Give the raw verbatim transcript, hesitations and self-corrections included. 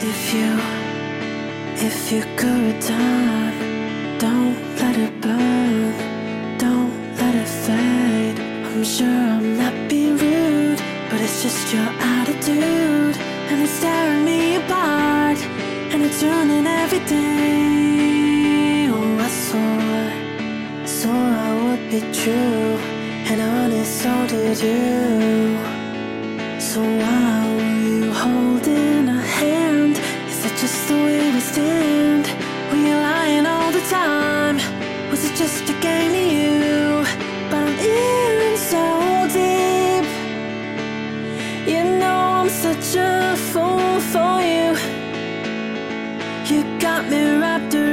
If you, if you could turn, don't let it burn, don't let it fade. I'm sure I'm not being rude, but it's just your attitude, and it's tearing me apart, and it's ruining everything. Oh, I swore, swore I would be true, and honest, so did you. So why were you holding a hand? Is that just the way we stand? Were you lying all the time? Was it just a game to you? But I'm in so deep. You know I'm such a fool for you. You got me wrapped around